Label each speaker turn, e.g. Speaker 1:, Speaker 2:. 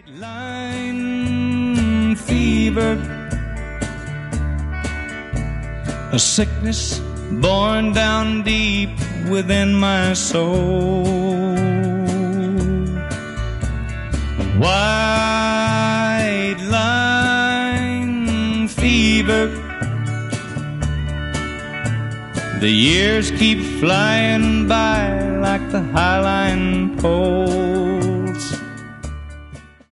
Speaker 1: Line fever, a sickness born down deep within my soul. White line fever, the years keep flying by like the Highline pole.